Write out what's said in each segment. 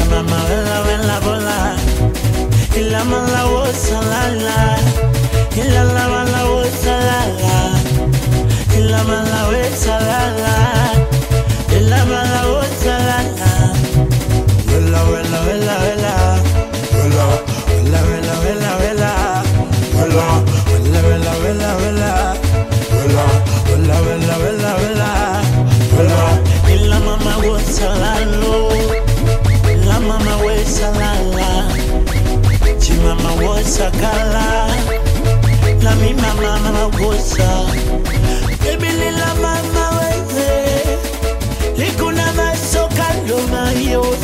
mama wela wela bola. Ila mala wo salala. Ila la mala wo salala. Ila mala wo salala. Ila mala wo salala. Wela wela wela wela. Wela wela wela wela wela. Wela wela wela wela wela. Wela wela wela wela wela. Wela ila mama wo salalo. Ila mama wo salala. Chi mama wo sakala. La mi mama wo sa. Baby lila mama we. Likuna masoka lo mayos.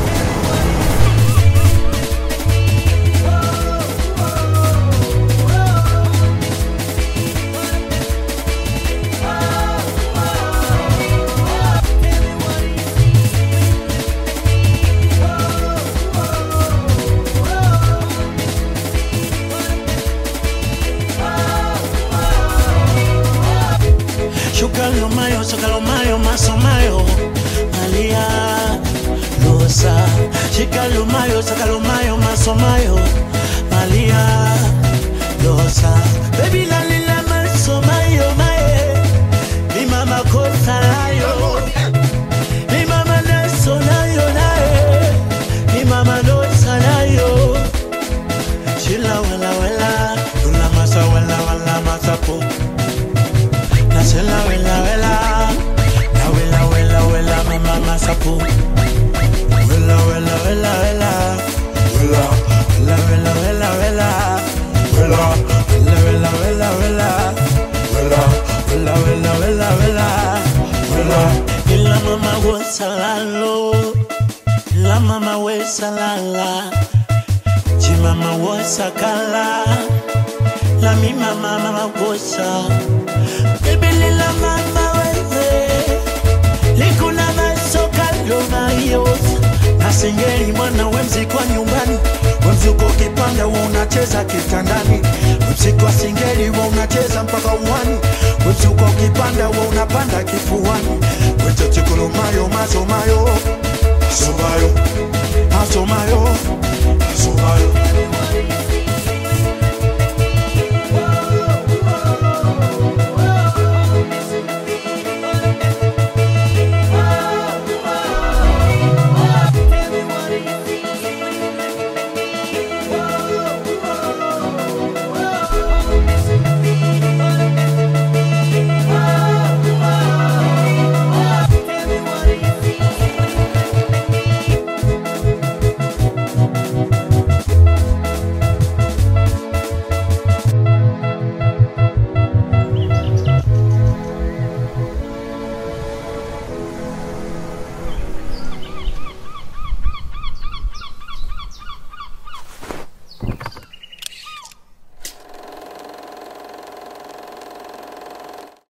Shukalomayo, sakalomayo, masomayo, Malia, Losa. Shikalomayo, sakalomayo, masomayo, Malia, Losa. Baby la lila masomayo, mae. Mi mama kosalayo. Mi mama nasonayo, nae. Mi mama nosanayo. Shila wela wela, lula masa wela wela masapo. Sela wela wela, la wela wela wela, mama masapo. Wela wela wela wela, wela wela wela wela wela, wela wela wela wela, wela wela wela wela wela, wela. Ila mama wo salalo, la mama we salala, chi mama wo sakala, la mi mama wo sa. Baby lila mama wewe. Likuna masoka lo mayos. Nasingeli mwana wemzi kwa nyumbani. Wemzi uko kipanda wa unacheza kitandani. Wemzi kwa singeli wa unacheza mpaka uwani. Wemzi uko kipanda wa unapanda kifuani. Wemzi chikulu mayo maso mayo. Maso mayo. Maso mayo. Maso mayo.